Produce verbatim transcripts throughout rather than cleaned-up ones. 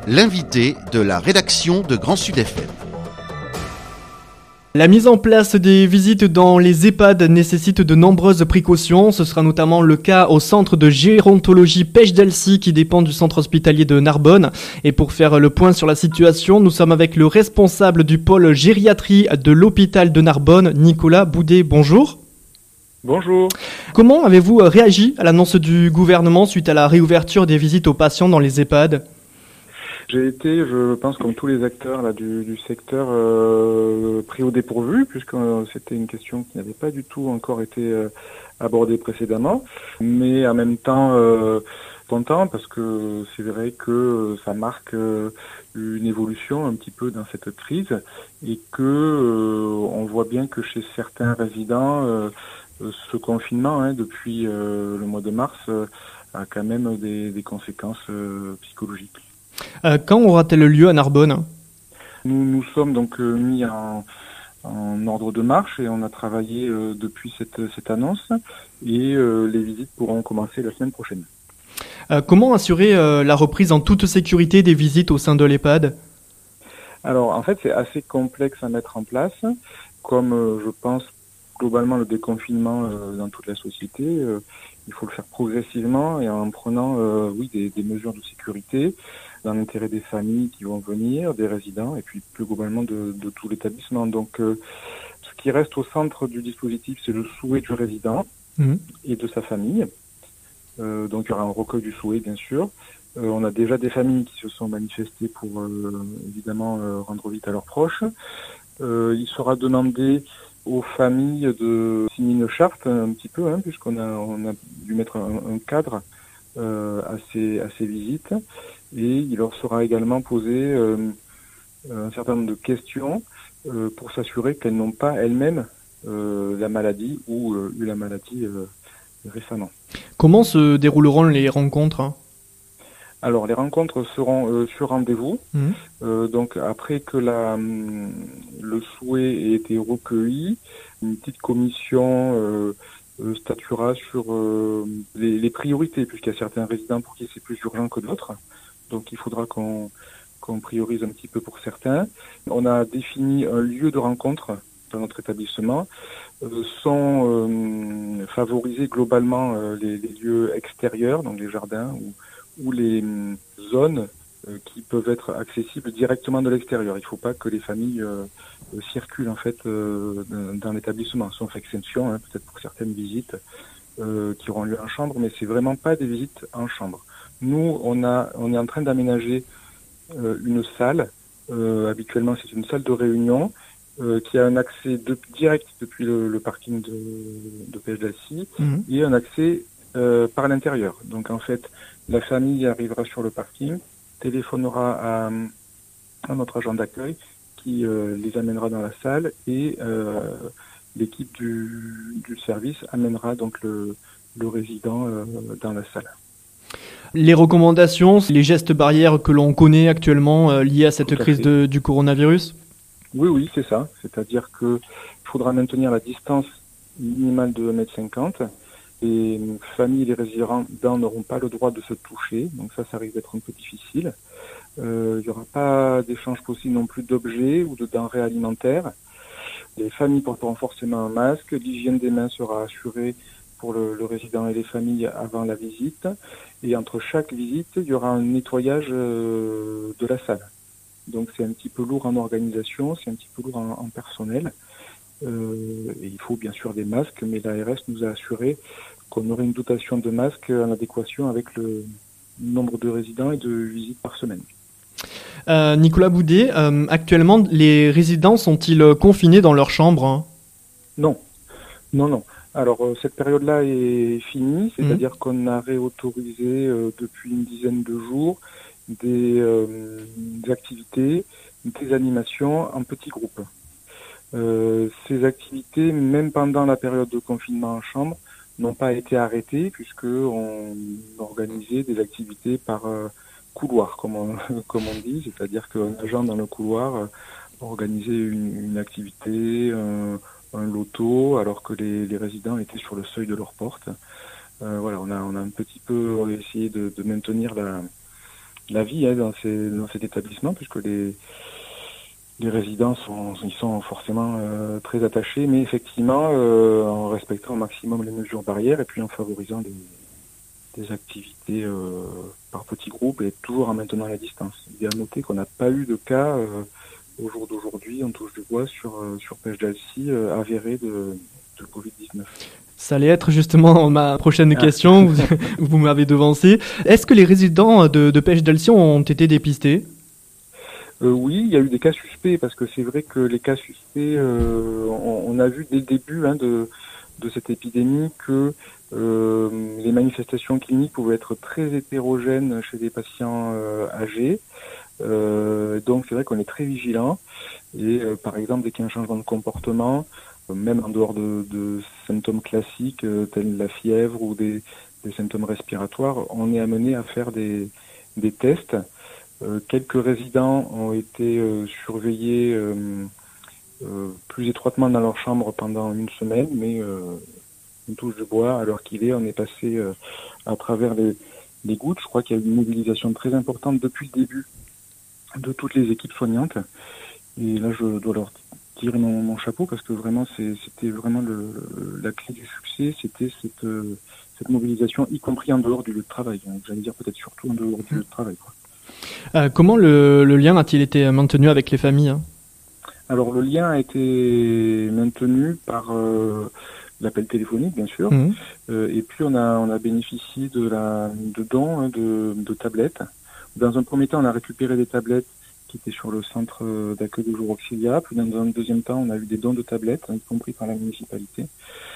l'invité de la rédaction de Grand Sud F M. La mise en place des visites dans les EHPAD nécessite de nombreuses précautions. Ce sera notamment le cas au centre de gérontologie Pech d'Alcy qui dépend du centre hospitalier de Narbonne. Et pour faire le point sur la situation, nous sommes avec le responsable du pôle gériatrie de l'hôpital de Narbonne, Nicolas Boudet. Bonjour. Bonjour. Comment avez-vous réagi à l'annonce du gouvernement suite à la réouverture des visites aux patients dans les EHPAD ? J'ai été, je pense, comme tous les acteurs là, du, du secteur, euh, pris au dépourvu, puisque euh, c'était une question qui n'avait pas du tout encore été euh, abordée précédemment. Mais en même temps, euh, content, parce que c'est vrai que ça marque euh, une évolution un petit peu dans cette crise, et que euh, on voit bien que chez certains résidents, euh, ce confinement, hein, depuis euh, le mois de mars, euh, a quand même des, des conséquences euh, psychologiques. Euh, quand aura-t-elle lieu à Narbonne ? Nous nous sommes donc euh, mis en, en ordre de marche et on a travaillé euh, depuis cette, cette annonce et euh, les visites pourront commencer la semaine prochaine. Euh, comment assurer euh, la reprise en toute sécurité des visites au sein de l'EHPAD ? Alors en fait c'est assez complexe à mettre en place, comme euh, je pense globalement le déconfinement euh, dans toute la société. Euh, il faut le faire progressivement et en prenant euh, oui des, des mesures de sécurité dans l'intérêt des familles qui vont venir, des résidents et puis plus globalement de, de tout l'établissement. Donc euh, ce qui reste au centre du dispositif, c'est le souhait du résident mmh. et de sa famille. Euh, donc il y aura un recueil du souhait bien sûr. Euh, on a déjà des familles qui se sont manifestées pour euh, évidemment euh, rendre visite à leurs proches. Euh, il sera demandé aux familles de signer une charte un petit peu, hein, puisqu'on a, on a dû mettre un, un cadre euh, à, ces, à ces visites. Et il leur sera également posé euh, un certain nombre de questions euh, pour s'assurer qu'elles n'ont pas elles-mêmes euh, la maladie ou euh, eu la maladie euh, récemment. Comment se dérouleront les rencontres ? hein Alors les rencontres seront euh, sur rendez-vous. Mmh. Euh, donc après que la, le souhait ait été recueilli, une petite commission euh, euh, statuera sur euh, les, les priorités, puisqu'il y a certains résidents pour qui c'est plus urgent que d'autres. Donc il faudra qu'on, qu'on priorise un petit peu pour certains. On a défini un lieu de rencontre dans notre établissement. Euh, sont euh, favorisés globalement euh, les, les lieux extérieurs, donc les jardins ou, ou les euh, zones euh, qui peuvent être accessibles directement de l'extérieur. Il ne faut pas que les familles euh, circulent en fait euh, dans l'établissement, sauf exception, hein, peut-être pour certaines visites euh, qui auront lieu en chambre, mais c'est vraiment pas des visites en chambre. Nous, on a, on est en train d'aménager euh, une salle. Euh, habituellement, c'est une salle de réunion euh, qui a un accès de, direct depuis le, le parking de, de Pech d'Alcy mmh. et un accès euh, par l'intérieur. Donc, en fait, la famille arrivera sur le parking, téléphonera à, à notre agent d'accueil qui euh, les amènera dans la salle et euh, l'équipe du, du service amènera donc le, le résident euh, dans la salle. Les recommandations, les gestes barrières que l'on connaît actuellement euh, liés à cette à crise de, du coronavirus ? Oui, oui, c'est ça. C'est-à-dire qu'il faudra maintenir la distance minimale de un mètre cinquante. Les familles et les résidents n'auront pas le droit de se toucher. Donc ça, ça risque d'être un peu difficile. Euh, il n'y aura pas d'échange possible non plus d'objets ou de denrées alimentaires. Les familles porteront forcément un masque. L'hygiène des mains sera assurée pour le, le résident et les familles avant la visite. Et entre chaque visite, il y aura un nettoyage euh, de la salle. Donc c'est un petit peu lourd en organisation, c'est un petit peu lourd en, en personnel. Euh, et il faut bien sûr des masques, mais l'A R S nous a assuré qu'on aurait une dotation de masques en adéquation avec le nombre de résidents et de visites par semaine. Euh, Nicolas Boudet, euh, actuellement, les résidents sont-ils confinés dans leur chambre hein ? Non, non, non. Alors euh, cette période-là est finie, c'est-à-dire mmh. qu'on a réautorisé euh, depuis une dizaine de jours des, euh, des activités, des animations en petits groupes. Euh, ces activités, même pendant la période de confinement en chambre, n'ont pas été arrêtées puisque on organisait des activités par euh, couloir, comme on, comme on dit, c'est-à-dire qu'un agent dans le couloir euh, organisait une, une activité, un, un loto, alors que les, les résidents étaient sur le seuil de leur porte. Euh, voilà, on a, on a un petit peu essayé de, de maintenir la la vie hein, dans, ces, dans cet établissement, puisque les, les résidents sont, ils sont forcément euh, très attachés, mais effectivement euh, en respectant au maximum les mesures barrières et puis en favorisant des, des activités euh, par petits groupes et toujours en maintenant la distance. Il est à noter qu'on n'a pas eu de cas euh, au jour d'aujourd'hui, on touche du bois, sur, euh, sur Pech d'Alcy euh, avéré de, de covid dix-neuf. Ça allait être justement ma prochaine ah. question, vous, vous m'avez devancé. Est-ce que les résidents de, de Pech d'Alcy ont été dépistés ? Euh, oui, il y a eu des cas suspects, parce que c'est vrai que les cas suspects, euh, on, on a vu dès le début hein, de, de cette épidémie que euh, les manifestations cliniques pouvaient être très hétérogènes chez des patients euh, âgés. Euh, donc c'est vrai qu'on est très vigilant et euh, par exemple dès qu'il y a un changement de comportement, euh, même en dehors de, de symptômes classiques euh, tels la fièvre ou des, des symptômes respiratoires, on est amené à faire des, des tests. Euh, quelques résidents ont été euh, surveillés euh, euh, plus étroitement dans leur chambre pendant une semaine, mais euh, une touche de bois, à l'heure qu'il est, on est passé euh, à travers les, les gouttes. Je crois qu'il y a eu une mobilisation très importante depuis le début de toutes les équipes soignantes. Et là, je dois leur tirer mon, mon chapeau, parce que vraiment, c'est, c'était vraiment le, la clé du succès, c'était cette, euh, cette mobilisation, y compris en dehors du lieu de travail. J'allais dire peut-être surtout en dehors du lieu de travail, quoi. Euh, comment le, le lien a-t-il été maintenu avec les familles hein Alors le lien a été maintenu par euh, l'appel téléphonique, bien sûr, mmh. euh, et puis on a on a bénéficié de la de dons hein, de, de tablettes. Dans un premier temps, on a récupéré des tablettes qui étaient sur le centre d'accueil de jour Auxilia. Puis dans un deuxième temps, on a eu des dons de tablettes, y compris par la municipalité.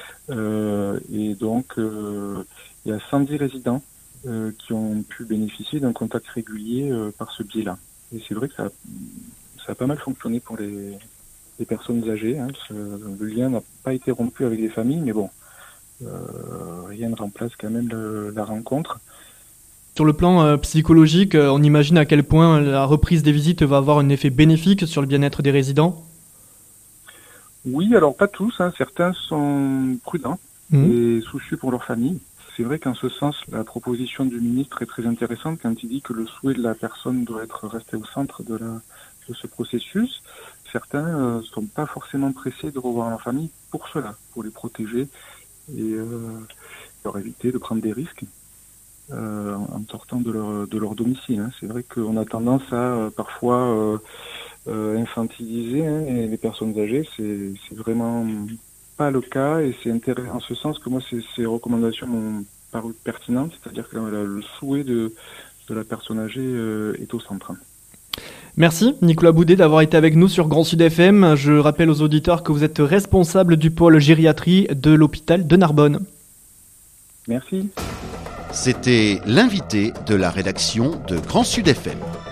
Euh, et donc euh, il y a cent dix résidents Euh, qui ont pu bénéficier d'un contact régulier euh, par ce biais-là. Et c'est vrai que ça a, ça a pas mal fonctionné pour les, les personnes âgées. Hein, ce, le lien n'a pas été rompu avec les familles, mais bon, euh, rien ne remplace quand même le, la rencontre. Sur le plan euh, psychologique, euh, on imagine à quel point la reprise des visites va avoir un effet bénéfique sur le bien-être des résidents ? Oui, alors pas tous. Hein, certains sont prudents mmh. et soucieux pour leur famille. C'est vrai qu'en ce sens, la proposition du ministre est très intéressante quand il dit que le souhait de la personne doit être resté au centre de, la, de ce processus. Certains ne euh, sont pas forcément pressés de revoir leur famille pour cela, pour les protéger et euh, leur éviter de prendre des risques euh, en sortant de leur, de leur domicile. Hein. C'est vrai qu'on a tendance à euh, parfois euh, euh, infantiliser hein, et les personnes âgées. C'est, c'est vraiment pas le cas, et c'est intéressant en ce sens que moi ces, ces recommandations m'ont paru pertinentes, c'est-à-dire que le, le souhait de, de la personne âgée euh, est au centre. Merci Nicolas Boudet d'avoir été avec nous sur Grand Sud F M. Je rappelle aux auditeurs que vous êtes responsable du pôle gériatrie de l'hôpital de Narbonne. Merci. C'était l'invité de la rédaction de Grand Sud F M.